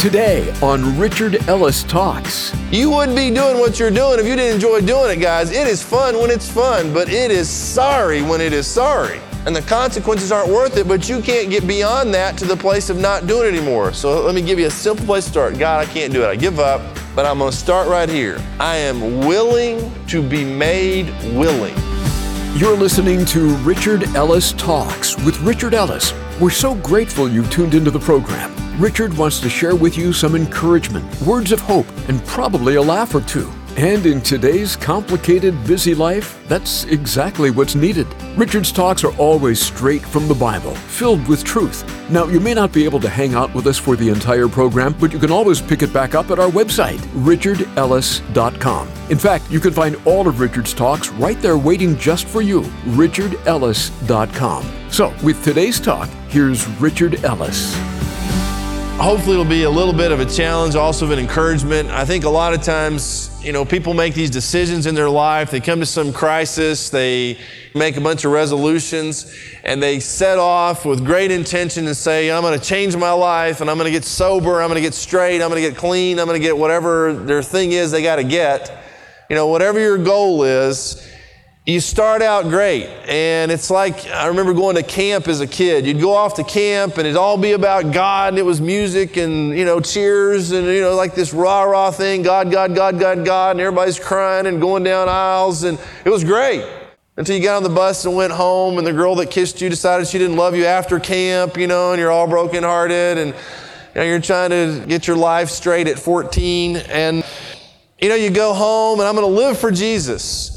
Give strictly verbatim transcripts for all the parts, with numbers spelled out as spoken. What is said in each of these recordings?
Today on Richard Ellis Talks. You wouldn't be doing what you're doing if you didn't enjoy doing it, guys. It is fun when it's fun, but it is sorry when it is sorry. And the consequences aren't worth it, but you can't get beyond that to the place of not doing it anymore. So let me give you a simple place to start. God, I can't do it. I give up, but I'm going to start right here. I am willing to be made willing. You're listening to Richard Ellis Talks with Richard Ellis. We're so grateful you tuned into the program. Richard wants to share with you some encouragement, words of hope, and probably a laugh or two. And in today's complicated, busy life, that's exactly what's needed. Richard's talks are always straight from the Bible, filled with truth. Now, you may not be able to hang out with us for the entire program, but you can always pick it back up at our website, richard ellis dot com. In fact, you can find all of Richard's talks right there waiting just for you, richard ellis dot com. So, with today's talk, here's Richard Ellis. Hopefully it'll be a little bit of a challenge, also of an encouragement. I think a lot of times, you know, people make these decisions in their life. They come to some crisis, they make a bunch of resolutions, and they set off with great intention and say, I'm going to change my life, and I'm going to get sober, I'm going to get straight, I'm going to get clean, I'm going to get whatever their thing is they got to get. You know, whatever your goal is, you start out great. And it's like, I remember going to camp as a kid. You'd go off to camp and it'd all be about God, and it was music and, you know, cheers and, you know, like this rah-rah thing, God, God, God, God, God, and everybody's crying and going down aisles, and it was great. Until you got on the bus and went home, and the girl that kissed you decided she didn't love you after camp, you know, and you're all brokenhearted, and, you know, you're trying to get your life straight at fourteen, and, you know, you go home, and I'm going to live for Jesus.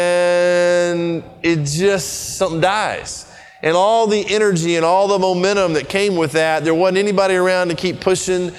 And it just, something dies. And all the energy and all the momentum that came with that, there wasn't anybody around to keep pushing.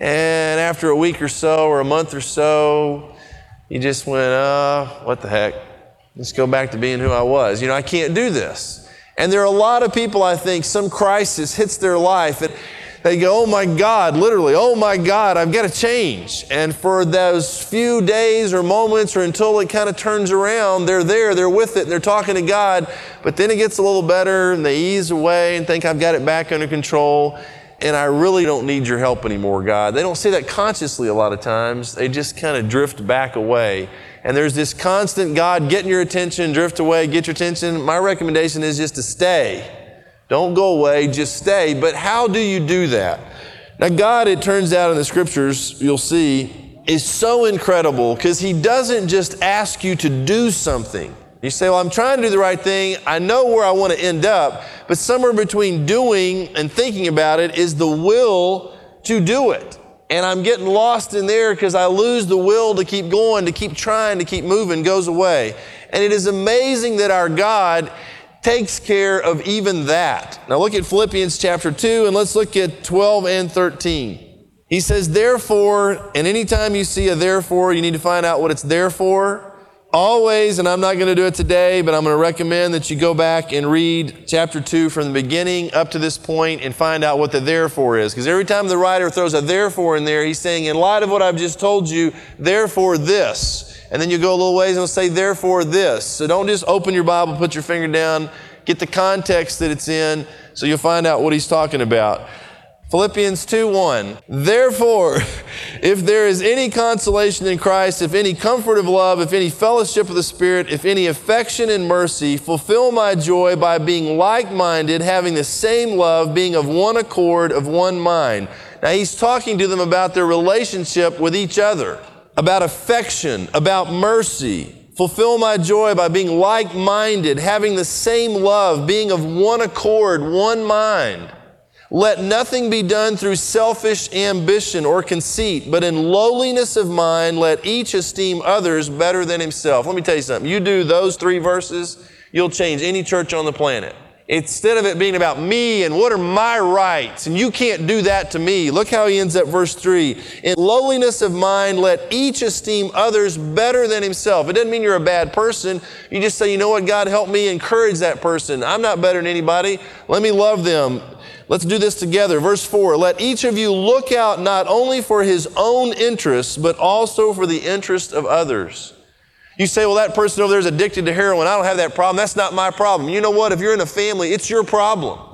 And after a week or so, or a month or so, you just went, uh, what the heck? Let's go back to being who I was. You know, I can't do this. And there are a lot of people, I think, some crisis hits their life, and they go, oh my God, literally, oh my God, I've got to change. And for those few days or moments or until it kind of turns around, they're there, they're with it, and they're talking to God. But then it gets a little better, and they ease away and think, I've got it back under control, and I really don't need your help anymore, God. They don't say that consciously a lot of times. They just kind of drift back away. And there's this constant God getting your attention, drift away, get your attention. My recommendation is just to stay. Don't go away, just stay. But how do you do that? Now, God, it turns out in the scriptures, you'll see, is so incredible because He doesn't just ask you to do something. You say, well, I'm trying to do the right thing. I know where I want to end up. But somewhere between doing and thinking about it is the will to do it. And I'm getting lost in there because I lose the will to keep going, to keep trying, to keep moving, goes away. And it is amazing that our God takes care of even that. Now look at Philippians chapter two, and let's look at twelve and thirteen. He says, therefore, and anytime you see a therefore, you need to find out what it's there for. Always, and I'm not going to do it today, but I'm going to recommend that you go back and read chapter two from the beginning up to this point and find out what the therefore is. Because every time the writer throws a therefore in there, he's saying, in light of what I've just told you, therefore this. And then you go a little ways and it'll say, therefore this. So don't just open your Bible, put your finger down, get the context that it's in, so you'll find out what he's talking about. Philippians two one, therefore, if there is any consolation in Christ, if any comfort of love, if any fellowship of the Spirit, if any affection and mercy, fulfill my joy by being like-minded, having the same love, being of one accord, of one mind. Now he's talking to them about their relationship with each other, about affection, about mercy. Fulfill my joy by being like-minded, having the same love, being of one accord, one mind. Let nothing be done through selfish ambition or conceit, but in lowliness of mind, let each esteem others better than himself. Let me tell you something. You do those three verses, you'll change any church on the planet. Instead of it being about me and what are my rights, and you can't do that to me. Look how he ends up verse three. In lowliness of mind, let each esteem others better than himself. It doesn't mean you're a bad person. You just say, you know what, God, help me encourage that person. I'm not better than anybody. Let me love them. Let's do this together. Verse four, let each of you look out not only for his own interests, but also for the interest of others. You say, well, that person over there is addicted to heroin. I don't have that problem. That's not my problem. You know what? If you're in a family, it's your problem.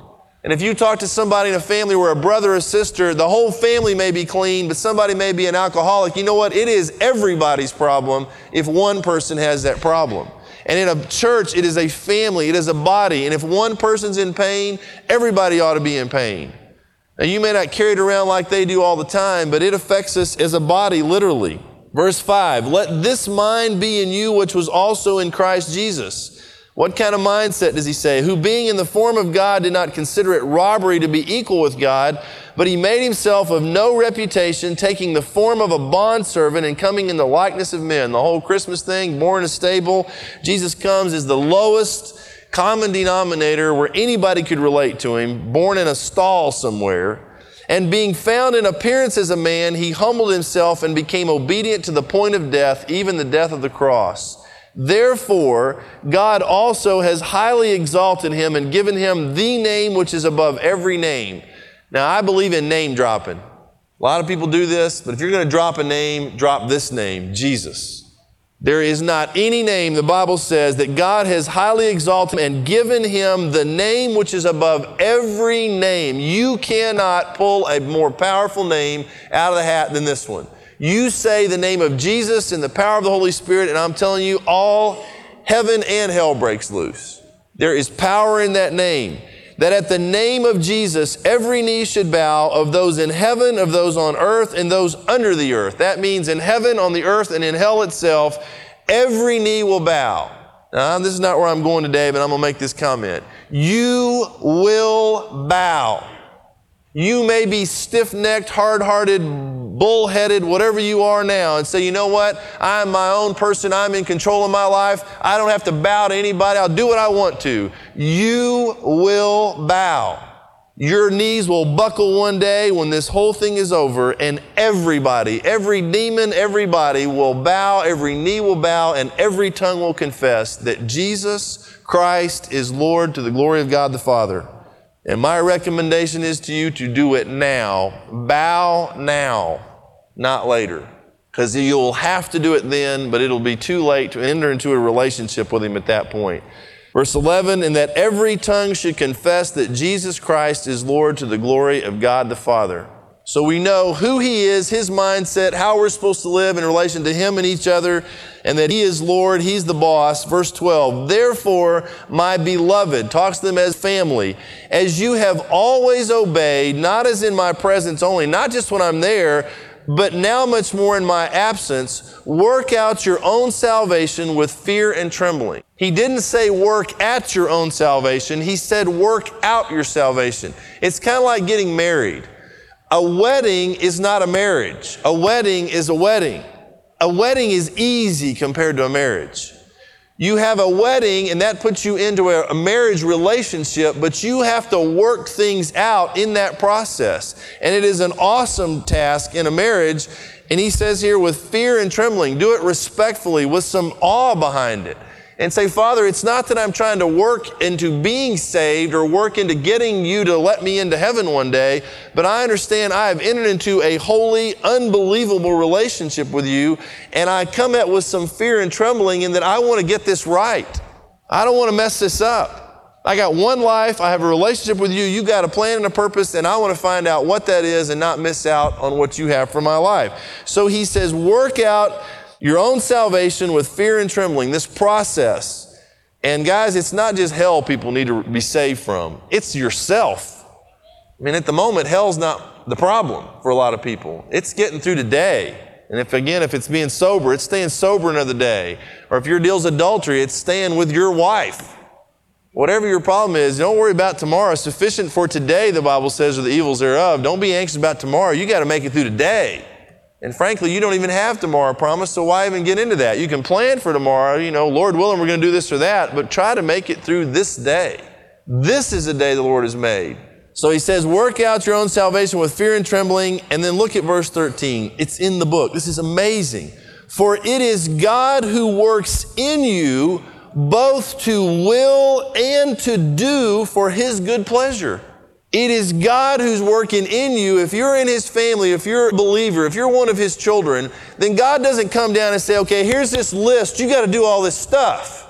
And if you talk to somebody in a family where a brother or sister, the whole family may be clean, but somebody may be an alcoholic, you know what? It is everybody's problem if one person has that problem. And in a church, it is a family, it is a body. And if one person's in pain, everybody ought to be in pain. Now, you may not carry it around like they do all the time, but it affects us as a body, literally. Verse five, let this mind be in you, which was also in Christ Jesus. What kind of mindset does he say? Who being in the form of God did not consider it robbery to be equal with God, but he made himself of no reputation, taking the form of a bondservant and coming in the likeness of men. The whole Christmas thing, born in a stable, Jesus comes as the lowest common denominator where anybody could relate to him, born in a stall somewhere. And being found in appearance as a man, he humbled himself and became obedient to the point of death, even the death of the cross. Therefore, God also has highly exalted him and given him the name which is above every name. Now, I believe in name dropping. A lot of people do this, but if you're going to drop a name, drop this name, Jesus. There is not any name, the Bible says, that God has highly exalted and given him the name which is above every name. You cannot pull a more powerful name out of the hat than this one. You say the name of Jesus in the power of the Holy Spirit, and I'm telling you, all heaven and hell breaks loose. There is power in that name. That at the name of Jesus, every knee should bow, of those in heaven, of those on earth, and those under the earth. That means in heaven, on the earth, and in hell itself, every knee will bow. Now, this is not where I'm going today, but I'm going to make this comment. You will bow. You may be stiff-necked, hard-hearted, bull-headed, whatever you are now, and say, you know what? I'm my own person. I'm in control of my life. I don't have to bow to anybody. I'll do what I want to. You will bow. Your knees will buckle one day when this whole thing is over, and everybody, every demon, everybody will bow, every knee will bow, and every tongue will confess that Jesus Christ is Lord to the glory of God the Father. And my recommendation is to you to do it now. Bow now, not later. Because you'll have to do it then, but it'll be too late to enter into a relationship with him at that point. Verse eleven, and that every tongue should confess that Jesus Christ is Lord to the glory of God the Father. So we know who he is, his mindset, how we're supposed to live in relation to him and each other, and that he is Lord, he's the boss. Verse twelve, therefore, my beloved, talks to them as family, as you have always obeyed, not as in my presence only, not just when I'm there, but now much more in my absence, work out your own salvation with fear and trembling. He didn't say work at your own salvation. He said work out your salvation. It's kind of like getting married. A wedding is not a marriage. A wedding is a wedding. A wedding is easy compared to a marriage. You have a wedding and that puts you into a marriage relationship, but you have to work things out in that process. And it is an awesome task in a marriage. And he says here with fear and trembling, do it respectfully with some awe behind it. And say, Father, it's not that I'm trying to work into being saved or work into getting you to let me into heaven one day, but I understand I have entered into a holy, unbelievable relationship with you, and I come at with some fear and trembling in that I want to get this right. I don't want to mess this up. I got one life, I have a relationship with you, you got a plan and a purpose, and I want to find out what that is and not miss out on what you have for my life. So he says, work out your own salvation with fear and trembling, this process. And guys, it's not just hell people need to be saved from. It's yourself. I mean, at the moment, hell's not the problem for a lot of people. It's getting through today. And if, again, if it's being sober, it's staying sober another day. Or if your deal's adultery, it's staying with your wife. Whatever your problem is, don't worry about tomorrow. Sufficient for today, the Bible says, are the evils thereof. Don't be anxious about tomorrow. You got to make it through today. And frankly, you don't even have tomorrow promised, so why even get into that? You can plan for tomorrow, you know, Lord willing, we're going to do this or that, but try to make it through this day. This is the day the Lord has made. So he says, work out your own salvation with fear and trembling, and then look at verse thirteen. It's in the book. This is amazing. For it is God who works in you both to will and to do for his good pleasure. It is God who's working in you. If you're in his family, if you're a believer, if you're one of his children, then God doesn't come down and say, okay, here's this list. You got to do all this stuff.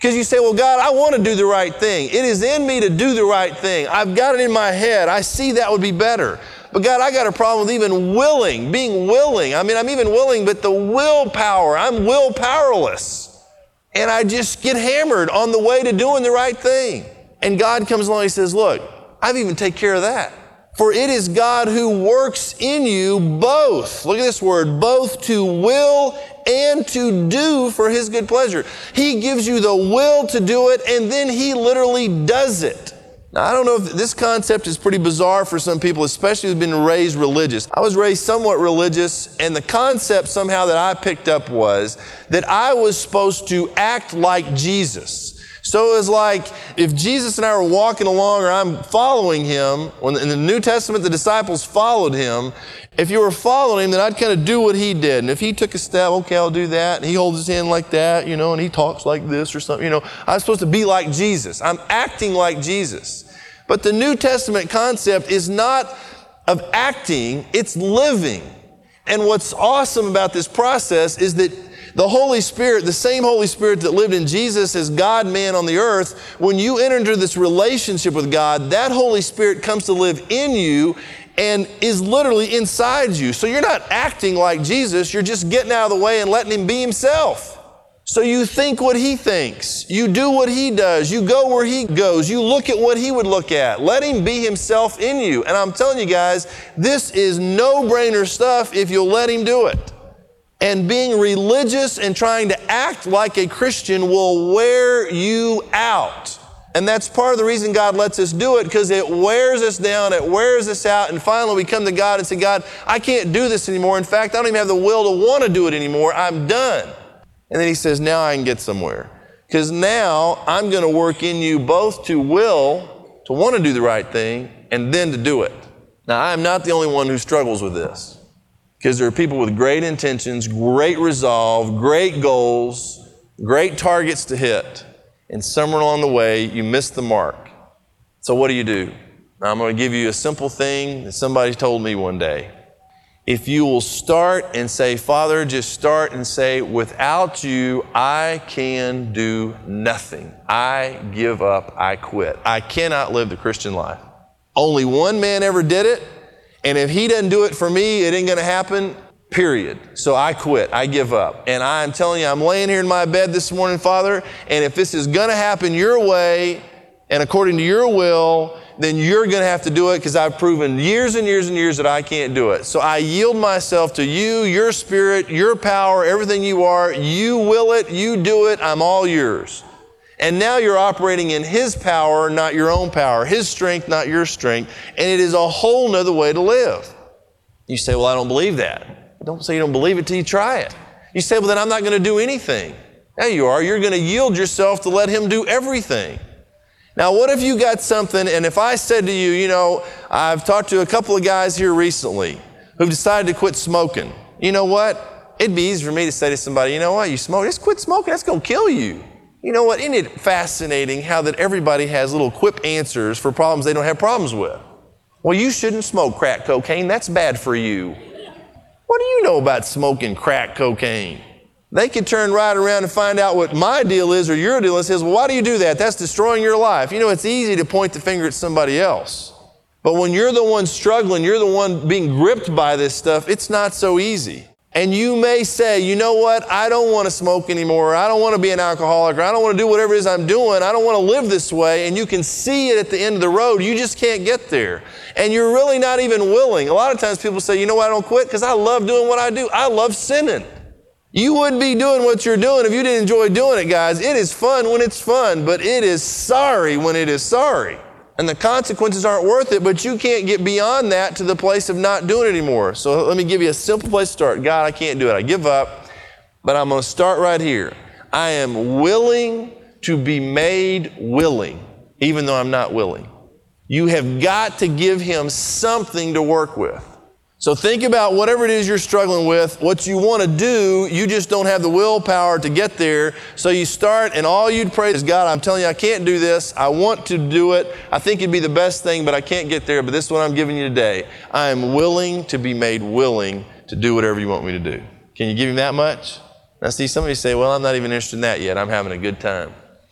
Because you say, well, God, I want to do the right thing. It is in me to do the right thing. I've got it in my head. I see that would be better. But God, I got a problem with even willing, being willing. I mean, I'm even willing, but the willpower, I'm will powerless. And I just get hammered on the way to doing the right thing. And God comes along and says, look, I've even taken care of that. For it is God who works in you both, look at this word, both to will and to do for His good pleasure. He gives you the will to do it, and then He literally does it. Now, I don't know if this concept is pretty bizarre for some people, especially who've been raised religious. I was raised somewhat religious, and the concept somehow that I picked up was that I was supposed to act like Jesus. So it was like if Jesus and I were walking along or I'm following Him, when in the New Testament the disciples followed Him, if you were following Him, then I'd kind of do what He did. And if He took a step, okay, I'll do that. And He holds His hand like that, you know, and He talks like this or something, you know. I'm supposed to be like Jesus. I'm acting like Jesus. But the New Testament concept is not of acting, it's living. And what's awesome about this process is that the Holy Spirit, the same Holy Spirit that lived in Jesus as God-man on the earth, when you enter into this relationship with God, that Holy Spirit comes to live in you and is literally inside you. So you're not acting like Jesus, you're just getting out of the way and letting Him be Himself. So you think what He thinks, you do what He does, you go where He goes, you look at what He would look at. Let Him be Himself in you. And I'm telling you guys, this is no-brainer stuff if you'll let Him do it. And being religious and trying to act like a Christian will wear you out. And that's part of the reason God lets us do it, because it wears us down, it wears us out, and finally we come to God and say, God, I can't do this anymore. In fact, I don't even have the will to want to do it anymore. I'm done. And then He says, now I can get somewhere. Because now I'm going to work in you both to will, to want to do the right thing, and then to do it. Now, I'm not the only one who struggles with this. Because there are people with great intentions, great resolve, great goals, great targets to hit. And somewhere along the way, you miss the mark. So what do you do? Now, I'm going to give you a simple thing that somebody told me one day. If you will start and say, Father, just start and say, without you, I can do nothing. I give up. I quit. I cannot live the Christian life. Only one man ever did it. And if he doesn't do it for me, it ain't going to happen, period. So I quit. I give up. And I'm telling you, I'm laying here in my bed this morning, Father, and if this is going to happen your way and according to your will, then you're going to have to do it, because I've proven years and years and years that I can't do it. So I yield myself to you, your Spirit, your power, everything you are. You will it. You do it. I'm all yours. And now you're operating in His power, not your own power. His strength, not your strength. And it is a whole nother way to live. You say, well, I don't believe that. Don't say you don't believe it till you try it. You say, well, then I'm not going to do anything. There you are. You're going to yield yourself to let Him do everything. Now, what if you got something, and if I said to you, you know, I've talked to a couple of guys here recently who've decided to quit smoking. You know what? It'd be easy for me to say to somebody, you know what, you smoke, just quit smoking. That's going to kill you. You know what? Isn't it fascinating how that everybody has little quip answers for problems they don't have problems with? Well, you shouldn't smoke crack cocaine. That's bad for you. What do you know about smoking crack cocaine? They could turn right around and find out what my deal is or your deal is. Says, well, why do you do that? That's destroying your life. You know, it's easy to point the finger at somebody else. But when you're the one struggling, you're the one being gripped by this stuff, it's not so easy. And you may say, you know what, I don't want to smoke anymore. I don't want to be an alcoholic, or I don't want to do whatever it is I'm doing. I don't want to live this way. And you can see it at the end of the road. You just can't get there. And you're really not even willing. A lot of times people say, you know why I don't quit? Because I love doing what I do. I love sinning. You wouldn't be doing what you're doing if you didn't enjoy doing it, guys. It is fun when it's fun, but it is sorry when it is sorry. And the consequences aren't worth it, but you can't get beyond that to the place of not doing it anymore. So let me give you a simple place to start. God, I can't do it. I give up, but I'm going to start right here. I am willing to be made willing, even though I'm not willing. You have got to give Him something to work with. So think about whatever it is you're struggling with, what you want to do, you just don't have the willpower to get there. So you start, and all you'd pray is, God, I'm telling you, I can't do this. I want to do it. I think it'd be the best thing, but I can't get there. But this is what I'm giving you today. I am willing to be made willing to do whatever you want me to do. Can you give Him that much? Now see, some of you say, well, I'm not even interested in that yet. I'm having a good time.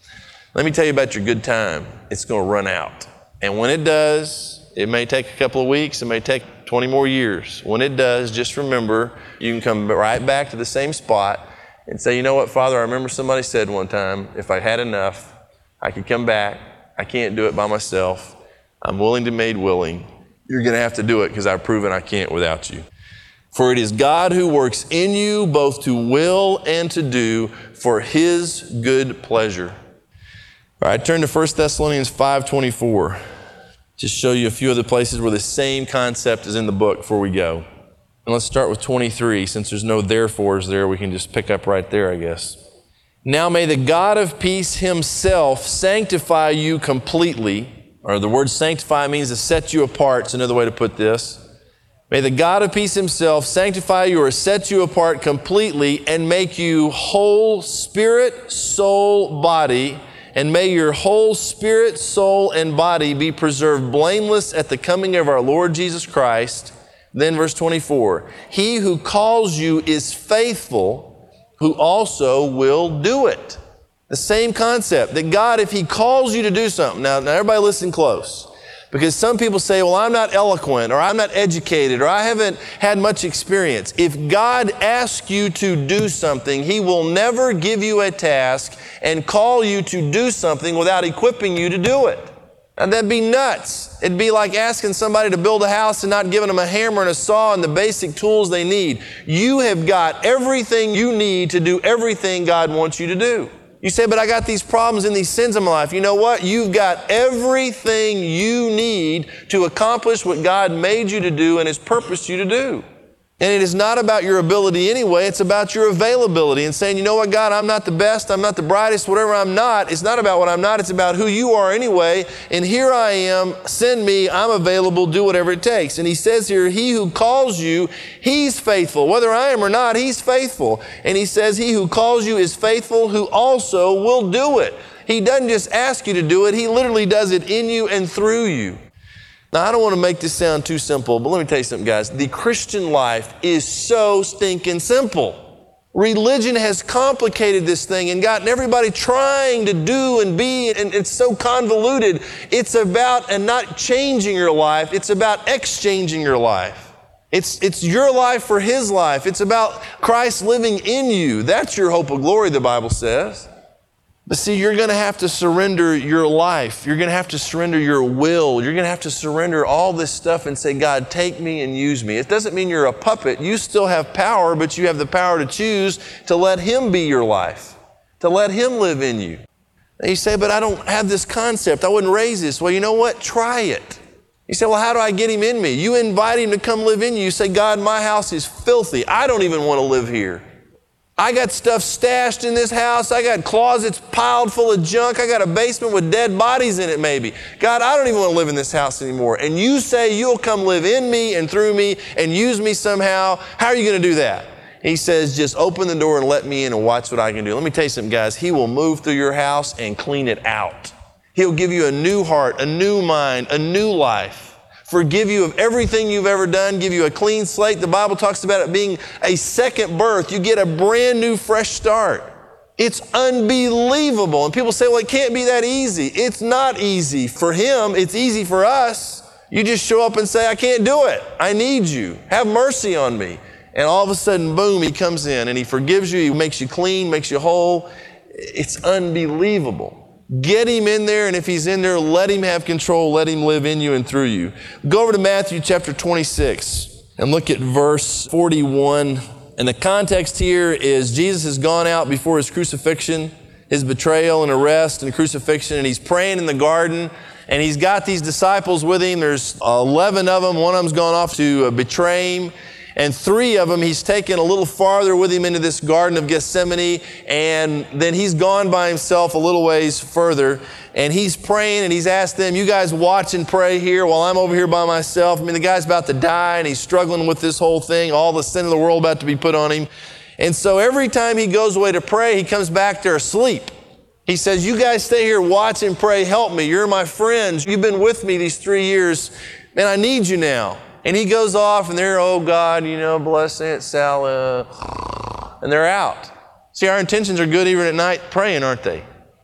Let me tell you about your good time. It's going to run out. And when it does, it may take a couple of weeks, it may take twenty more years. When it does, just remember, you can come right back to the same spot and say, you know what, Father, I remember somebody said one time, if I had enough, I could come back. I can't do it by myself. I'm willing to be made willing. You're going to have to do it because I've proven I can't without you. For it is God who works in you both to will and to do for his good pleasure. All right, turn to First Thessalonians five twenty-four. Just show you a few other places where the same concept is in the book before we go. And let's start with twenty-three. Since there's no therefores there, we can just pick up right there, I guess. Now may the God of peace himself sanctify you completely. Or the word sanctify means to set you apart. It's another way to put this. May the God of peace himself sanctify you or set you apart completely and make you whole spirit, soul, body. And may your whole spirit, soul, and body be preserved blameless at the coming of our Lord Jesus Christ. Then verse twenty-four, he who calls you is faithful, who also will do it. The same concept, that God, if he calls you to do something, now, now everybody listen close. Because some people say, well, I'm not eloquent, or I'm not educated, or I haven't had much experience. If God asks you to do something, he will never give you a task and call you to do something without equipping you to do it. Now, that'd be nuts. It'd be like asking somebody to build a house and not giving them a hammer and a saw and the basic tools they need. You have got everything you need to do everything God wants you to do. You say, but I got these problems and these sins in my life. You know what? You've got everything you need to accomplish what God made you to do and has purposed you to do. And it is not about your ability anyway. It's about your availability and saying, you know what, God, I'm not the best. I'm not the brightest. Whatever I'm not, it's not about what I'm not. It's about who you are anyway. And here I am. Send me. I'm available. Do whatever it takes. And he says here, he who calls you, he's faithful. Whether I am or not, he's faithful. And he says, he who calls you is faithful, who also will do it. He doesn't just ask you to do it. He literally does it in you and through you. Now, I don't want to make this sound too simple, but let me tell you something, guys. The Christian life is so stinking simple. Religion has complicated this thing and gotten everybody trying to do and be, and it's so convoluted. It's about and not changing your life. It's about exchanging your life. It's, it's your life for his life. It's about Christ living in you. That's your hope of glory, the Bible says. But see, you're going to have to surrender your life. You're going to have to surrender your will. You're going to have to surrender all this stuff and say, God, take me and use me. It doesn't mean you're a puppet. You still have power, but you have the power to choose to let him be your life, to let him live in you. And you say, but I don't have this concept. I wouldn't raise this. Well, you know what? Try it. You say, well, how do I get him in me? You invite him to come live in you. You say, God, my house is filthy. I don't even want to live here. I got stuff stashed in this house. I got closets piled full of junk. I got a basement with dead bodies in it maybe. God, I don't even want to live in this house anymore. And you say you'll come live in me and through me and use me somehow. How are you going to do that? He says, just open the door and let me in and watch what I can do. Let me tell you something, guys. He will move through your house and clean it out. He'll give you a new heart, a new mind, a new life. Forgive you of everything you've ever done, give you a clean slate. The Bible talks about it being a second birth. You get a brand new, fresh start. It's unbelievable. And people say, well, it can't be that easy. It's not easy. For him, it's easy for us. You just show up and say, I can't do it. I need you. Have mercy on me. And all of a sudden, boom, he comes in and he forgives you. He makes you clean, makes you whole. It's unbelievable. Get him in there, and if he's in there, let him have control. Let him live in you and through you. Go over to Matthew chapter twenty-six and look at verse forty-one. And the context here is Jesus has gone out before his crucifixion, his betrayal and arrest and crucifixion, and he's praying in the garden, and he's got these disciples with him. There's eleven of them. One of them's gone off to betray him. And three of them he's taken a little farther with him into this Garden of Gethsemane, and then he's gone by himself a little ways further, and he's praying, and he's asked them, you guys watch and pray here while I'm over here by myself. I mean, the guy's about to die, and he's struggling with this whole thing, all the sin of the world about to be put on him. And so every time he goes away to pray, he comes back there asleep. He says, you guys stay here, watch and pray, help me. You're my friends. You've been with me these three years. Man, I need you now. And he goes off and they're, oh God, you know, bless Aunt Sally. And they're out. See, our intentions are good even at night praying, aren't they?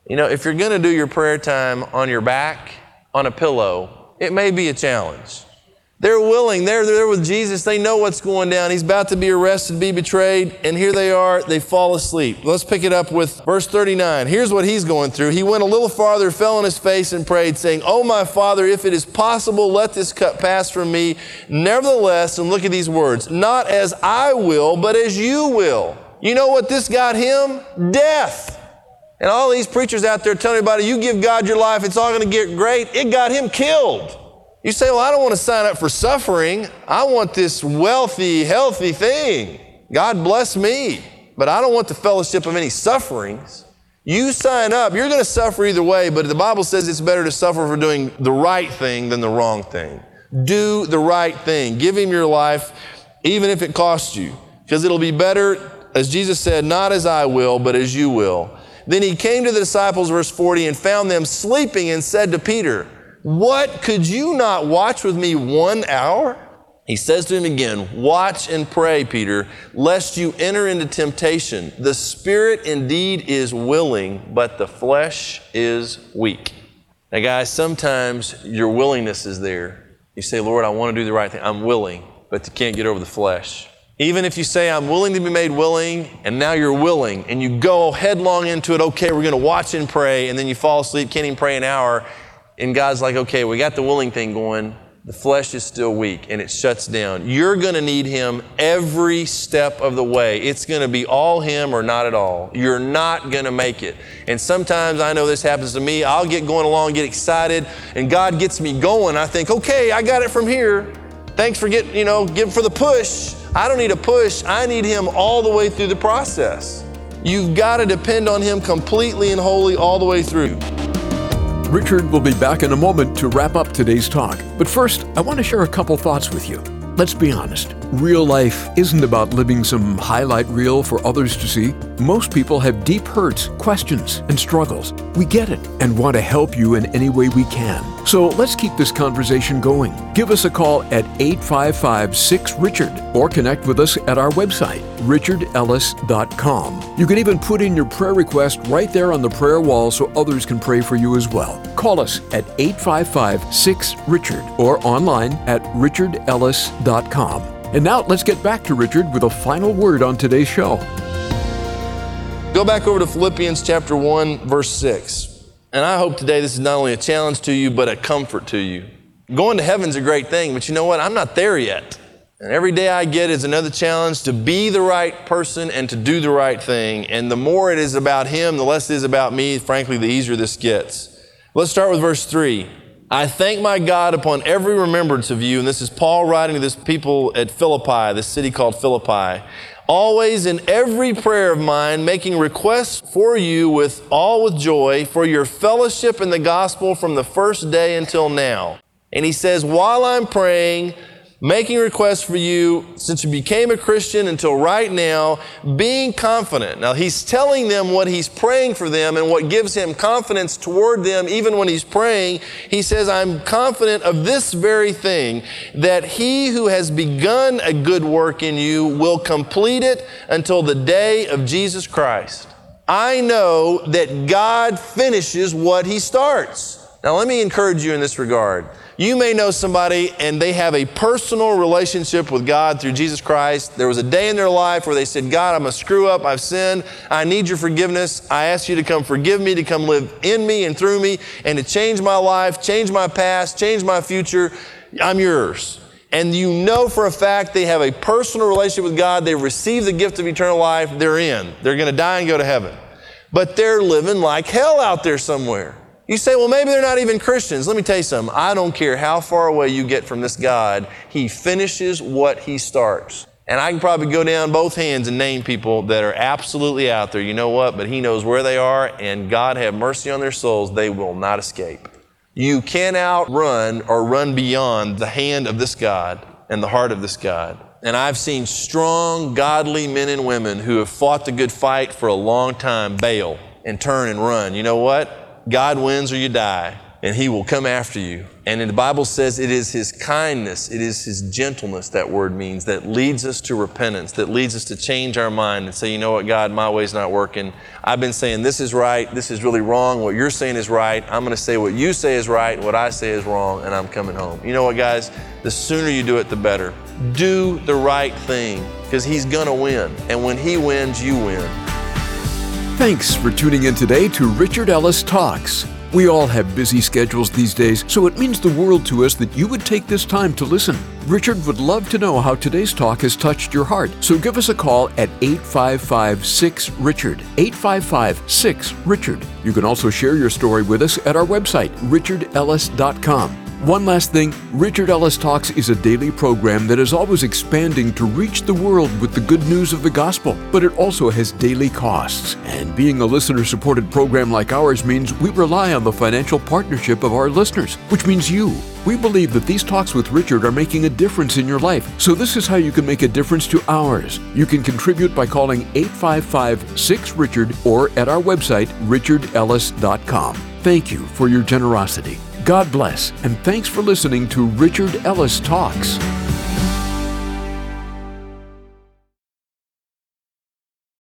You know, if you're going to do your prayer time on your back, on a pillow, it may be a challenge. They're willing. They're there with Jesus. They know what's going down. He's about to be arrested, be betrayed, and here they are. They fall asleep. Let's pick it up with verse thirty-nine. Here's what he's going through. He went a little farther, fell on his face, and prayed, saying, "Oh, my Father, if it is possible, let this cup pass from me. Nevertheless," and look at these words, "not as I will, but as you will." You know what this got him? Death. And all these preachers out there telling everybody, you give God your life, it's all going to get great. It got him killed. You say, well, I don't want to sign up for suffering. I want this wealthy, healthy thing. God bless me. But I don't want the fellowship of any sufferings. You sign up, you're going to suffer either way, but the Bible says it's better to suffer for doing the right thing than the wrong thing. Do the right thing. Give him your life, even if it costs you. Because it'll be better, as Jesus said, not as I will, but as you will. Then he came to the disciples, verse forty, and found them sleeping and said to Peter, "What, could you not watch with me one hour?" He says to him again, "Watch and pray, Peter, lest you enter into temptation. The spirit indeed is willing, but the flesh is weak." Now guys, sometimes your willingness is there. You say, "Lord, I want to do the right thing. I'm willing," but you can't get over the flesh. Even if you say, "I'm willing to be made willing," and now you're willing, and you go headlong into it, okay, we're going to watch and pray, and then you fall asleep, can't even pray an hour, and God's like, okay, we got the willing thing going, the flesh is still weak, and it shuts down. You're going to need him every step of the way. It's going to be all him or not at all. You're not going to make it. And sometimes, I know this happens to me, I'll get going along, get excited, and God gets me going. I think, okay, I got it from here. Thanks for getting, you know, give for the push. I don't need a push. I need him all the way through the process. You've got to depend on him completely and wholly all the way through. Richard will be back in a moment to wrap up today's talk. But first, I want to share a couple thoughts with you. Let's be honest. Real life isn't about living some highlight reel for others to see. Most people have deep hurts, questions, and struggles. We get it and want to help you in any way we can. So let's keep this conversation going. Give us a call at eight five five, six, Richard or connect with us at our website, richard ellis dot com. You can even put in your prayer request right there on the prayer wall so others can pray for you as well. Call us at eight five five, six, Richard or online at richard ellis dot com. And now let's get back to Richard with a final word on today's show. Go back over to Philippians chapter one, verse six. And I hope today this is not only a challenge to you, but a comfort to you. Going to heaven's a great thing, but you know what? I'm not there yet. And every day I get is another challenge to be the right person and to do the right thing. And the more it is about him, the less it is about me. Frankly, the easier this gets. Let's start with verse three. "I thank my God upon every remembrance of you," and this is Paul writing to this people at Philippi, this city called Philippi, "always in every prayer of mine, making requests for you with all with joy for your fellowship in the gospel from the first day until now." And he says, while I'm praying, making requests for you since you became a Christian until right now, being confident. Now he's telling them what he's praying for them and what gives him confidence toward them even when he's praying. He says, "I'm confident of this very thing, that he who has begun a good work in you will complete it until the day of Jesus Christ." I know that God finishes what he starts. Now let me encourage you in this regard. You may know somebody and they have a personal relationship with God through Jesus Christ. There was a day in their life where they said, "God, I'm a screw up. I've sinned. I need your forgiveness. I ask you to come forgive me, to come live in me and through me, and to change my life, change my past, change my future. I'm yours." And you know for a fact they have a personal relationship with God. They've received the gift of eternal life. They're in. They're going to die and go to heaven. But they're living like hell out there somewhere. You say, well, maybe they're not even Christians. Let me tell you something. I don't care how far away you get from this God. He finishes what he starts. And I can probably go down both hands and name people that are absolutely out there. You know what? But he knows where they are, and God have mercy on their souls. They will not escape. You can't outrun or run beyond the hand of this God and the heart of this God. And I've seen strong, godly men and women who have fought the good fight for a long time bail and turn and run. You know what? God wins or you die, and he will come after you. And the Bible says it is His kindness, it is His gentleness, that word means, that leads us to repentance, that leads us to change our mind and say, you know what, God, my way's not working. I've been saying this is right, this is really wrong, what you're saying is right. I'm going to say what you say is right, what I say is wrong, and I'm coming home. You know what, guys? The sooner you do it, the better. Do the right thing, because He's going to win. And when He wins, you win. Thanks for tuning in today to Richard Ellis Talks. We all have busy schedules these days, so it means the world to us that you would take this time to listen. Richard would love to know how today's talk has touched your heart, so give us a call at eight five five, six, Richard, eight five five, six, Richard. You can also share your story with us at our website, richard ellis dot com. One last thing, Richard Ellis Talks is a daily program that is always expanding to reach the world with the good news of the gospel, but it also has daily costs. And being a listener-supported program like ours means we rely on the financial partnership of our listeners, which means you. We believe that these talks with Richard are making a difference in your life, so this is how you can make a difference to ours. You can contribute by calling eight five five, six, Richard or at our website, richard ellis dot com. Thank you for your generosity. God bless, and thanks for listening to Richard Ellis Talks.